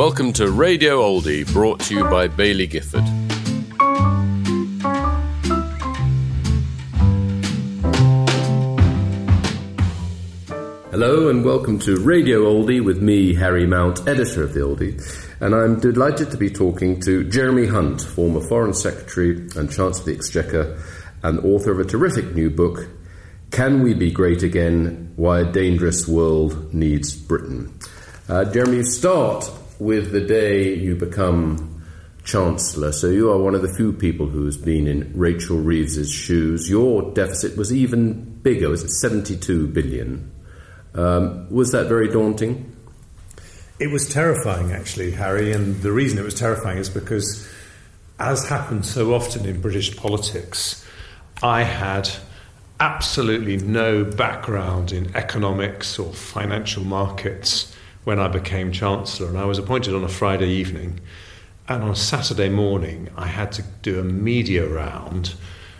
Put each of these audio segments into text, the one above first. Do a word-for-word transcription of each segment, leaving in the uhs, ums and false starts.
Welcome to Radio Oldie, brought to you by Baillie Gifford. Hello and welcome to Radio Oldie with me, Harry Mount, editor of the Oldie, and I'm delighted to be talking to Jeremy Hunt, former Foreign Secretary and Chancellor of the Exchequer, and author of a terrific new book, Can We Be Great Again? Why a Dangerous World Needs Britain. Uh, Jeremy, you start with the day you become Chancellor, so you are one of the few people who has been in Rachel Reeves's shoes. Your deficit was even bigger, was it seventy-two billion? Um, was that very daunting? It was terrifying, actually, Harry, and the reason it was terrifying is because, as happens so often in British politics, I had absolutely no background in economics or financial markets when I became Chancellor, and I was appointed on a Friday evening, and on a Saturday morning I had to do a media round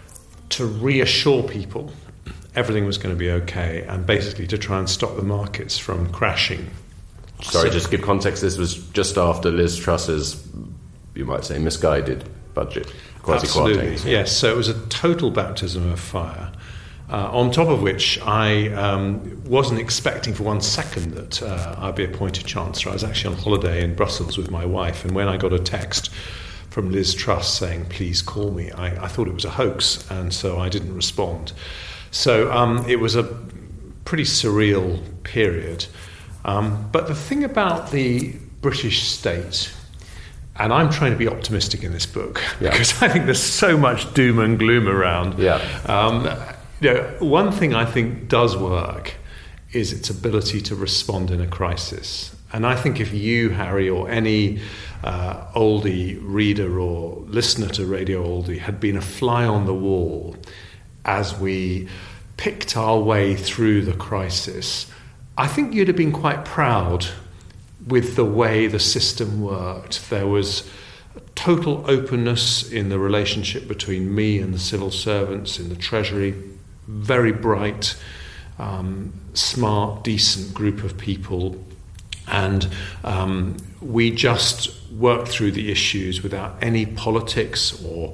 to reassure people everything was going to be okay, and basically to try and stop the markets from crashing. Sorry, so, just to give context, this was just after Liz Truss's, you might say, misguided budget. Absolutely, yes. So it was a total baptism of fire, uh, on top of which I um, wasn't expecting for one second that uh, I'd be appointed Chancellor. I was actually on holiday in Brussels with my wife, and when I got a text from Liz Truss saying, please call me, I, I thought it was a hoax, and so I didn't respond. So um, it was a pretty surreal period. Um, but the thing about the British state, and I'm trying to be optimistic in this book, yeah. because I think there's so much doom and gloom around. Yeah. Um, you know, one thing I think does work is its ability to respond in a crisis. And I think if you, Harry, or any uh, oldie reader or listener to Radio Oldie had been a fly on the wall as we picked our way through the crisis, I think you'd have been quite proud with the way the system worked. There was total openness in the relationship between me and the civil servants in the Treasury, very bright, um, smart, decent group of people, and um, we just worked through the issues without any politics or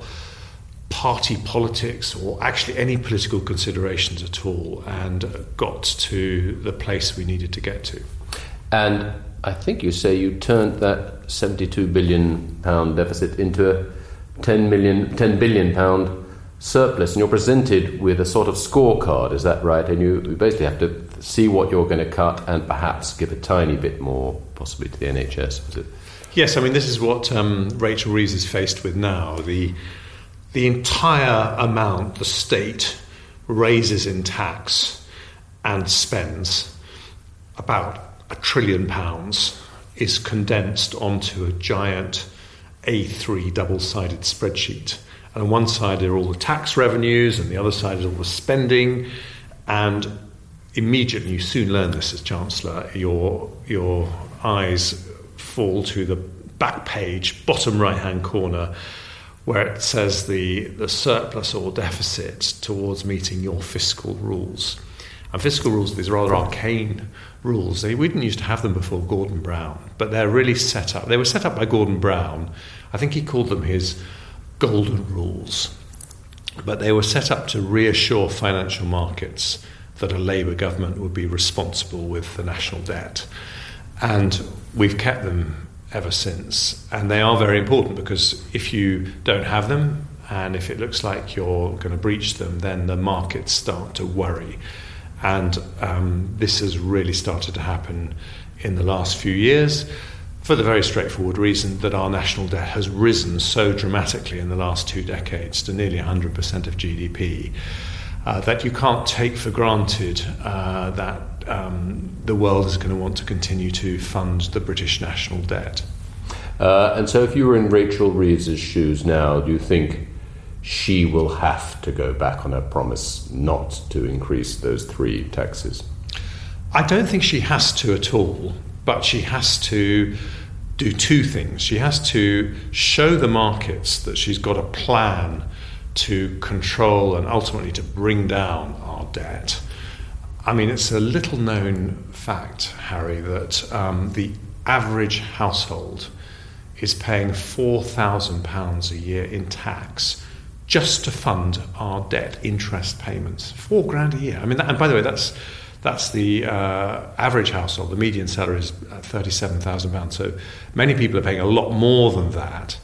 party politics or actually any political considerations at all, and got to the place we needed to get to. And I think you say you turned that seventy-two billion pound deficit into a ten million, ten billion pound surplus, and you're presented with a sort of scorecard, is that right? And you, you basically have to see what you're going to cut and perhaps give a tiny bit more, possibly to the N H S, was it? Yes, I mean, this is what um, Rachel Reeves is faced with now. The The entire amount the state raises in tax and spends, about a trillion pounds, is condensed onto a giant A three double-sided spreadsheet. And on one side are all the tax revenues, and the other side is all the spending. And immediately, you soon learn this as Chancellor, your your eyes fall to the back page, bottom right-hand corner, where it says the, the surplus or deficit towards meeting your fiscal rules. And fiscal rules, these are rather arcane rules. They, we didn't used to have them before Gordon Brown, but they're really set up. They were set up by Gordon Brown. I think he called them his golden rules. But they were set up to reassure financial markets that a Labour government would be responsible with the national debt. And we've kept them ever since, and they are very important, because if you don't have them and if it looks like you're going to breach them, then the markets start to worry. And um, this has really started to happen in the last few years for the very straightforward reason that our national debt has risen so dramatically in the last two decades to nearly one hundred percent of G D P uh, that you can't take for granted uh, that Um, the world is going to want to continue to fund the British national debt. Uh, and so if you were in Rachel Reeves's shoes now, do you think she will have to go back on her promise not to increase those three taxes? I don't think she has to at all, but she has to do two things. She has to show the markets that she's got a plan to control and ultimately to bring down our debt. I mean, it's a little-known fact, Harry, that um, the average household is paying four thousand pounds a year in tax just to fund our debt interest payments. Four grand a year. I mean, that, and by the way, that's that's the uh, average household. The median salary is thirty-seven thousand pounds. So many people are paying a lot more than that.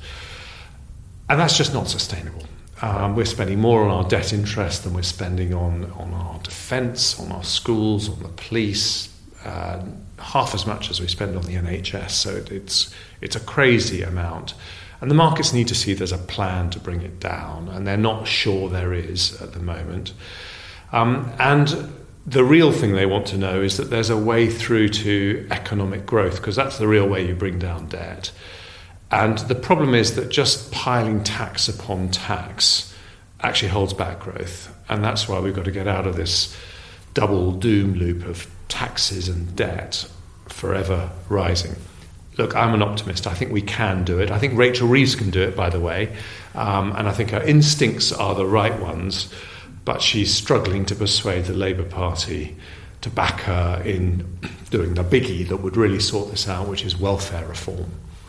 And that's just not sustainable. Um, we're spending more on our debt interest than we're spending on, on our defence, on our schools, on the police, uh, half as much as we spend on the N H S. So it, it's it's a crazy amount. And the markets need to see there's a plan to bring it down, and they're not sure there is at the moment. Um, and the real thing they want to know is that there's a way through to economic growth, because that's the real way you bring down debt. And the problem is that just piling tax upon tax actually holds back growth. And that's why we've got to get out of this double doom loop of taxes and debt forever rising. Look, I'm an optimist. I think we can do it. I think Rachel Reeves can do it, by the way. Um, and I think her instincts are the right ones. But she's struggling to persuade the Labour Party to back her in doing the biggie that would really sort this out, which is welfare reform.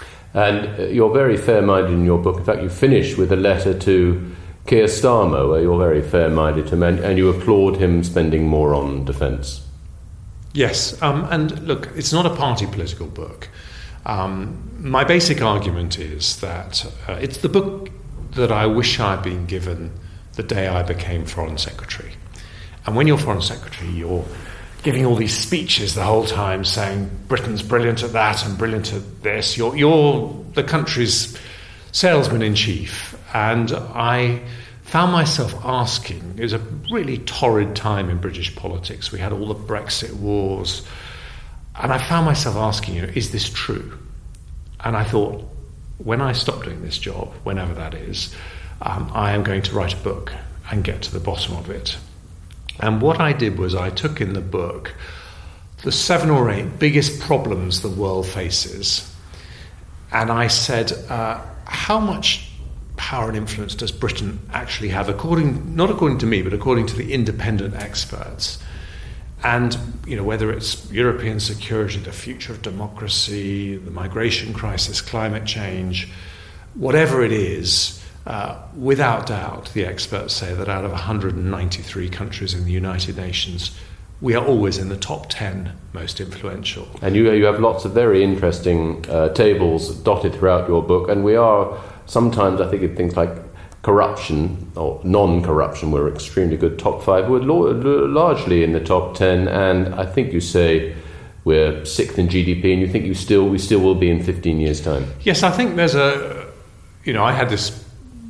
And you're very fair-minded in your book. In fact, you finish with a letter to Keir Starmer, where you're very fair-minded to him, and, and you applaud him spending more on defence. Yes, um, and look, it's not a party political book. Um, my basic argument is that uh, it's the book that I wish I'd been given the day I became Foreign Secretary. And when you're Foreign Secretary, you're giving all these speeches the whole time saying Britain's brilliant at that and brilliant at this. You're, you're the country's salesman-in-chief. And I found myself asking, it was a really torrid time in British politics. We had all the Brexit wars. And I found myself asking, you know, is this true? And I thought, when I stop doing this job, whenever that is, um, I am going to write a book and get to the bottom of it. And what I did was I took in the book the seven or eight biggest problems the world faces, and I said, uh, how much power and influence does Britain actually have, according not according to me, but according to the independent experts? And you know, whether it's European security, the future of democracy, the migration crisis, climate change, whatever it is, Uh, without doubt, the experts say that out of one hundred ninety-three countries in the United Nations, we are always in the top ten most influential. And you, you have lots of very interesting uh, tables dotted throughout your book, and we are sometimes, I think, in things like corruption or non-corruption, we're extremely good top five. We're lo- largely in the top ten, and I think you say we're sixth in G D P, and you think you still we still will be in fifteen years' time. Yes, I think there's a, you know, I had this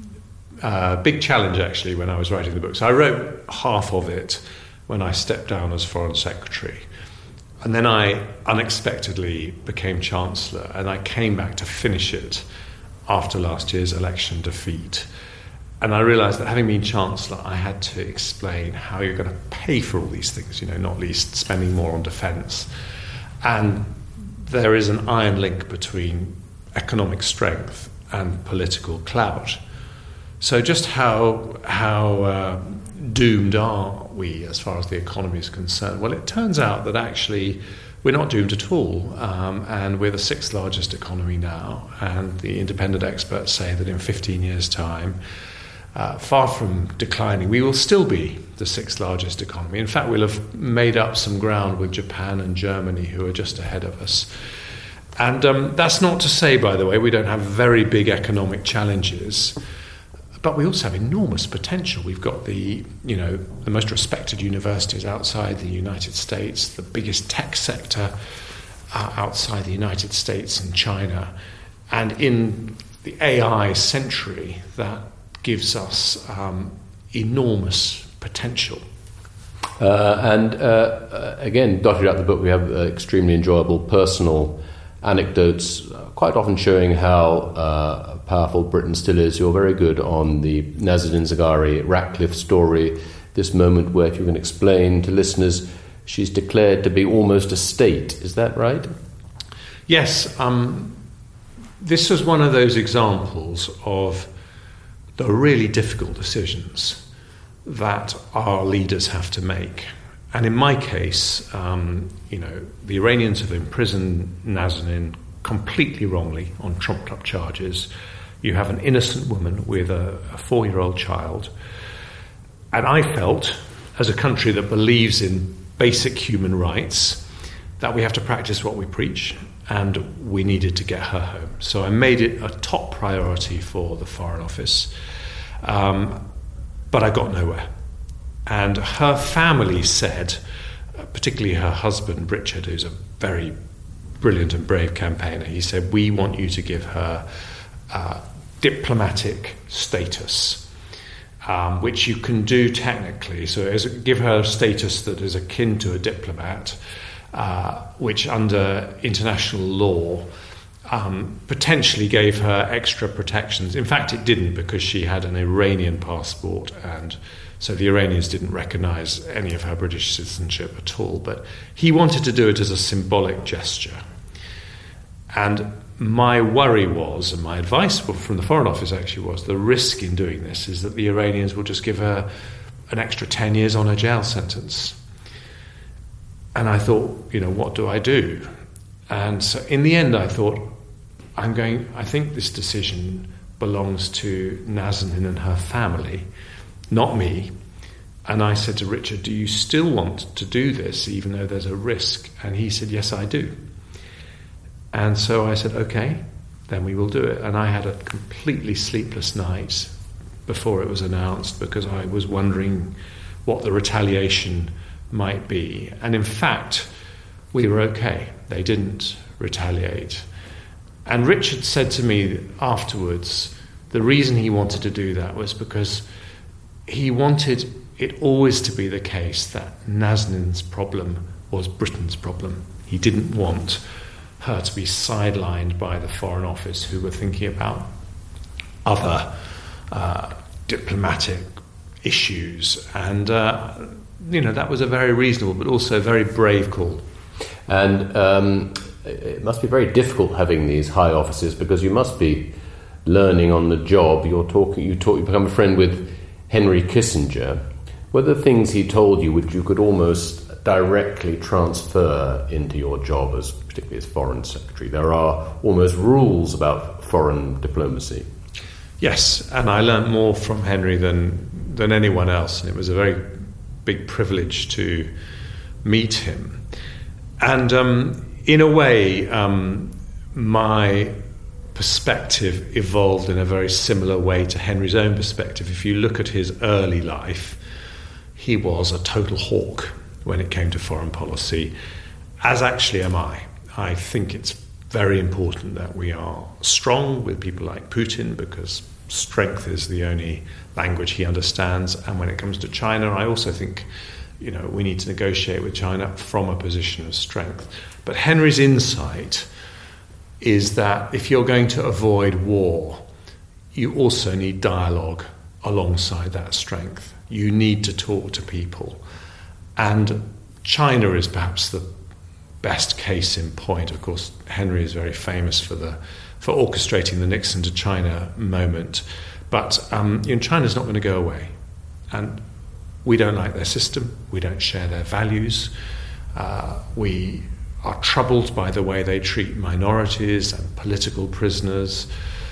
Uh, big challenge actually when I was writing the book. So I wrote half of it when I stepped down as Foreign Secretary, and then I unexpectedly became Chancellor, and I came back to finish it after last year's election defeat. And I realised that having been Chancellor, I had to explain how you're going to pay for all these things, you know, not least spending more on defence. And there is an iron link between economic strength and political clout. So just how how uh, doomed are we as far as the economy is concerned? Well, it turns out that actually we're not doomed at all, um, and we're the sixth largest economy now, and the independent experts say that in fifteen years' time, uh, far from declining, we will still be the sixth largest economy. In fact, we'll have made up some ground with Japan and Germany, who are just ahead of us. And um, that's not to say, by the way, we don't have very big economic challenges. But we also have enormous potential. We've got the, you know, the most respected universities outside the United States, the biggest tech sector uh, outside the United States and China. And in the A I century, that gives us um, enormous potential. Uh, and uh, again, dotted throughout the book, we have uh, extremely enjoyable personal anecdotes, uh, quite often showing how uh, powerful Britain still is. You're very good on the Nazanin Zaghari Ratcliffe story, this moment where, if you can explain to listeners, she's declared to be almost a state. Is that right? Yes. Um, this was one of those examples of the really difficult decisions that our leaders have to make. And in my case, um, you know, the Iranians have imprisoned Nazanin completely wrongly on trumped-up charges. You have an innocent woman with a, a four-year-old child. And I felt, as a country that believes in basic human rights, that we have to practice what we preach, and we needed to get her home. So I made it a top priority for the Foreign Office, um, but I got nowhere. And her family said, particularly her husband, Richard, who's a very brilliant and brave campaigner, he said, we want you to give her uh, diplomatic status, um, which you can do technically. So as, give her a status that is akin to a diplomat, uh, which under international law um, potentially gave her extra protections. In fact, it didn't, because she had an Iranian passport, and so the Iranians didn't recognize any of her British citizenship at all. But he wanted to do it as a symbolic gesture. And my worry was, and my advice from the Foreign Office actually was, the risk in doing this is that the Iranians will just give her an extra ten years on her jail sentence. And I thought, you know, what do I do? And so in the end, I thought, I'm going, I think this decision belongs to Nazanin and her family, not me. And I said to Richard, do you still want to do this, even though there's a risk? And he said, yes, I do. And so I said, okay, then we will do it. And I had a completely sleepless night before it was announced, because I was wondering what the retaliation might be. And in fact, we were okay. They didn't retaliate. And Richard said to me afterwards, the reason he wanted to do that was because he wanted it always to be the case that Nazanin's problem was Britain's problem. He didn't want her to be sidelined by the Foreign Office, who were thinking about other uh, diplomatic issues. And, uh, you know, that was a very reasonable but also very brave call. And um, it must be very difficult having these high offices, because you must be learning on the job. You're talking, you talk, you become a friend with Henry Kissinger. Were there things he told you which you could almost directly transfer into your job, as particularly as Foreign Secretary? There are almost rules about foreign diplomacy. Yes, and I learnt more from Henry than than anyone else, and it was a very big privilege to meet him. And um, in a way, um, my perspective evolved in a very similar way to Henry's own perspective. If you look at his early life, he was a total hawk when it came to foreign policy, as actually am I. I think it's very important that we are strong with people like Putin, because strength is the only language he understands. And when it comes to China, I also think, you know, we need to negotiate with China from a position of strength. But Henry's insight is that if you're going to avoid war, you also need dialogue alongside that strength. You need to talk to people. And China is perhaps the best case in point. Of course, Henry is very famous for the for orchestrating the Nixon to China moment. But um, you know, China's not going to go away. And we don't like their system. We don't share their values. Uh, we are troubled by the way they treat minorities and political prisoners.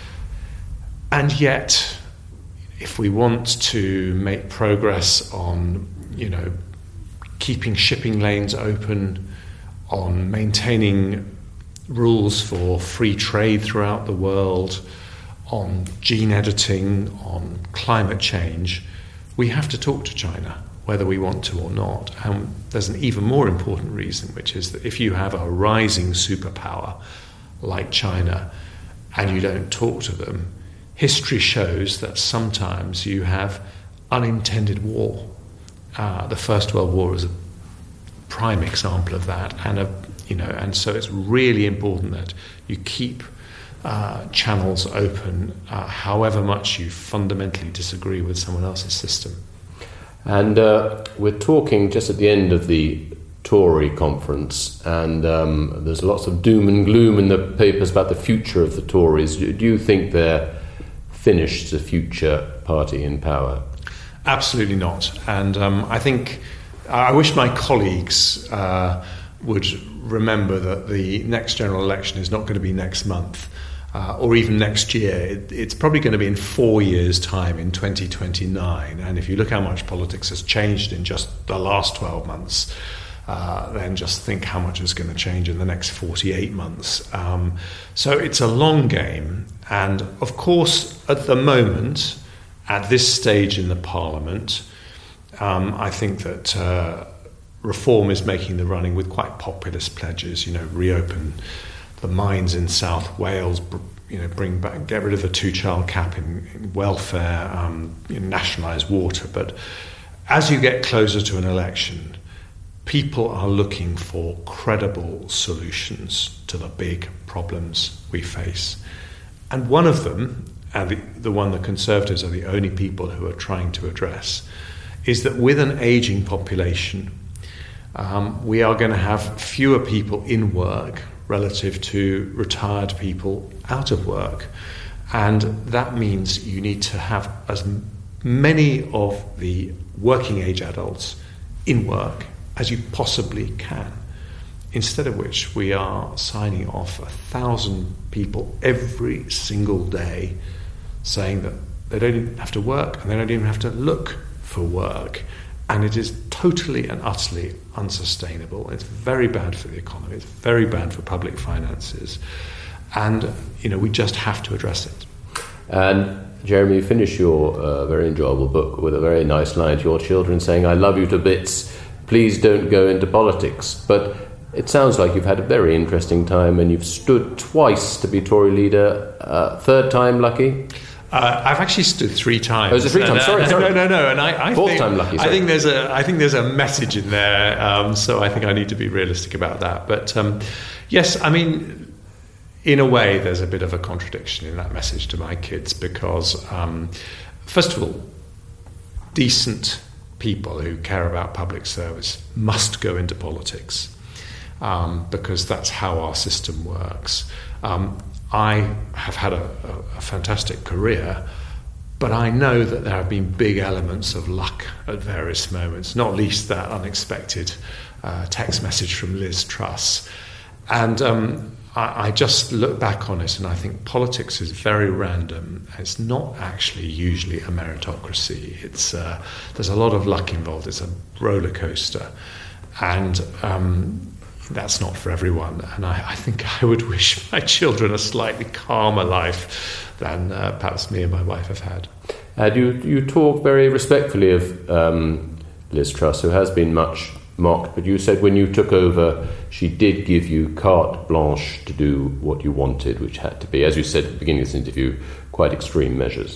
And yet, if we want to make progress on, you know, keeping shipping lanes open, on maintaining rules for free trade throughout the world, on gene editing, on climate change, we have to talk to China, whether we want to or not. And there's an even more important reason, which is that if you have a rising superpower like China and you don't talk to them, history shows that sometimes you have unintended war. Uh, the First World War is a prime example of that, and a, you know, and so it's really important that you keep uh, channels open, uh, however much you fundamentally disagree with someone else's system. And uh, we're talking just at the end of the Tory conference, and um, there's lots of doom and gloom in the papers about the future of the Tories. Do you think they're finished, the future party in power? Absolutely not. And um, I think I wish my colleagues uh, would remember that the next general election is not going to be next month uh, or even next year. It, it's probably going to be in four years' time, in twenty twenty-nine. And if you look how much politics has changed in just the last twelve months, uh, then just think how much is going to change in the next forty-eight months. Um, so it's a long game. And of course, at the moment, at this stage in the Parliament, um, I think that uh, Reform is making the running with quite populist pledges. You know, reopen the mines in South Wales, you know, bring back, get rid of the two-child cap in, in welfare, um, you know, nationalise water. But as you get closer to an election, people are looking for credible solutions to the big problems we face. And one of them, and the, the one the Conservatives are the only people who are trying to address, is that with an ageing population, um, we are going to have fewer people in work relative to retired people out of work. And that means you need to have as many of the working age adults in work as you possibly can. Instead of which we are signing off a thousand people every single day saying that they don't even have to work and they don't even have to look for work. And it is totally and utterly unsustainable. It's very bad for the economy. It's very bad for public finances. And, you know, we just have to address it. And, Jeremy, you finish your uh, very enjoyable book with a very nice line to your children saying, "I love you to bits. Please don't go into politics." But it sounds like you've had a very interesting time and you've stood twice to be Tory leader. Uh, third time lucky? Uh, I've actually stood three times. Oh, is it three times? Sorry, uh, sorry. No, no, no. And I, I Fourth think, time lucky. Sorry. I think there's a, I think there's a message in there. Um, so I think I need to be realistic about that. But um, yes, I mean, in a way, there's a bit of a contradiction in that message to my kids because, um, first of all, decent people who care about public service must go into politics um, because that's how our system works. Um, I have had a, a, a fantastic career, but I know that there have been big elements of luck at various moments, not least that unexpected uh, text message from Liz Truss. And um, I, I just look back on it and I think politics is very random. It's not actually usually a meritocracy. It's uh, there's a lot of luck involved. It's a roller coaster. And um, that's not for everyone, and I, I think I would wish my children a slightly calmer life than uh, perhaps me and my wife have had. And you, you talk very respectfully of um, Liz Truss, who has been much mocked, but you said when you took over, she did give you carte blanche to do what you wanted, which had to be, as you said at the beginning of this interview, quite extreme measures.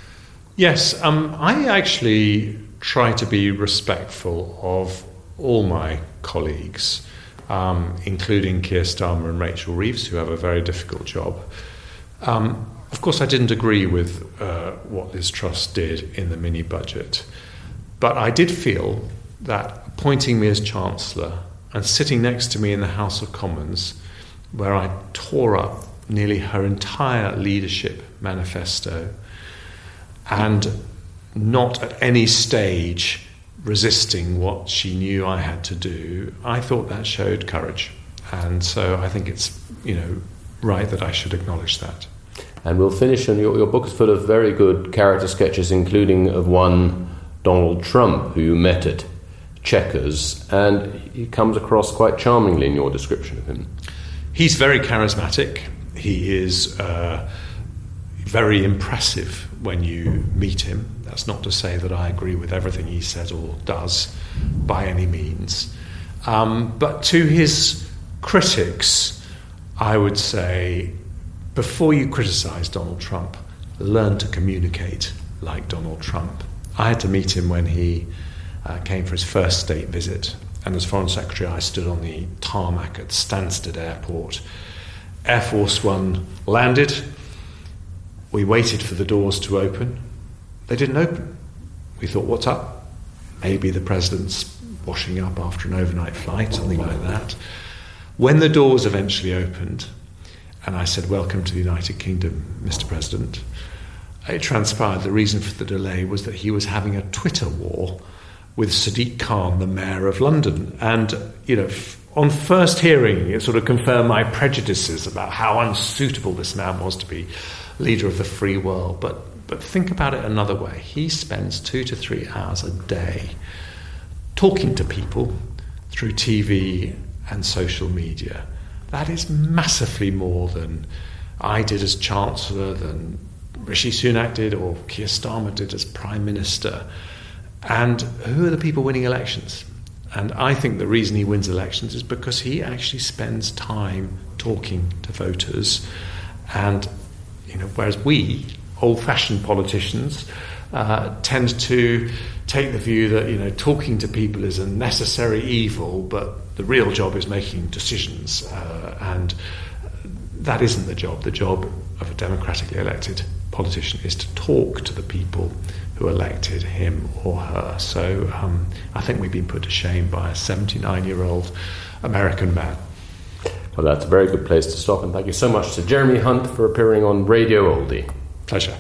Yes, um, I actually try to be respectful of all my colleagues, Um, including Keir Starmer and Rachel Reeves, who have a very difficult job. Um, of course, I didn't agree with uh, what Liz Truss did in the mini-budget, but I did feel that appointing me as Chancellor and sitting next to me in the House of Commons, where I tore up nearly her entire leadership manifesto, and not at any stage resisting what she knew I had to do, I thought that showed courage. And so I think it's, you know, right that I should acknowledge that. And we'll finish on your, your book is full of very good character sketches, including of one Donald Trump, who you met at Chequers, and he comes across quite charmingly in your description of him. He's very charismatic. He is uh, very impressive when you meet him. That's not to say that I agree with everything he says or does by any means. Um, but to his critics, I would say, before you criticise Donald Trump, learn to communicate like Donald Trump. I had to meet him when he uh, came for his first state visit. And as Foreign Secretary, I stood on the tarmac at Stansted Airport. Air Force One landed. We waited for the doors to open. They didn't open. We thought, what's up? Maybe the president's washing up after an overnight flight, something like that. When the doors eventually opened, and I said, "Welcome to the United Kingdom, Mister President," it transpired the reason for the delay was that he was having a Twitter war with Sadiq Khan, the mayor of London. And, you know, f- on first hearing, it sort of confirmed my prejudices about how unsuitable this man was to be leader of the free world. But but think about it another way. He spends two to three hours a day talking to people through T V and social media. That is massively more than I did as Chancellor, than Rishi Sunak did, or Keir Starmer did as Prime Minister. And who are the people winning elections? And I think the reason he wins elections is because he actually spends time talking to voters. And, you know, whereas we, old-fashioned politicians, uh, tend to take the view that, you know, talking to people is a necessary evil, but the real job is making decisions. Uh, and that isn't the job. The job of a democratically elected politician is to talk to the people who elected him or her. So um, I think we've been put to shame by a seventy-nine-year-old American man. Well, that's a very good place to stop, and thank you so much to Jeremy Hunt for appearing on Radio Oldie. Pleasure.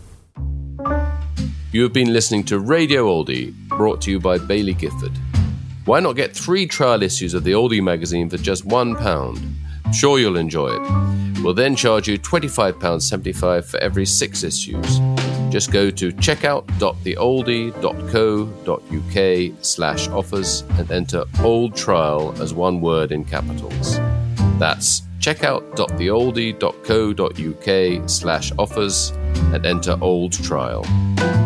You have been listening to Radio Oldie, brought to you by Baillie Gifford. Why not get three trial issues of the Oldie magazine for just one pound? Sure you'll enjoy it. We'll then charge you twenty-five pounds seventy-five for every six issues. Just go to checkout.theoldie.co.uk slash offers and enter old trial as one word in capitals. That's checkout.theoldie.co.uk slash offers and enter old trial.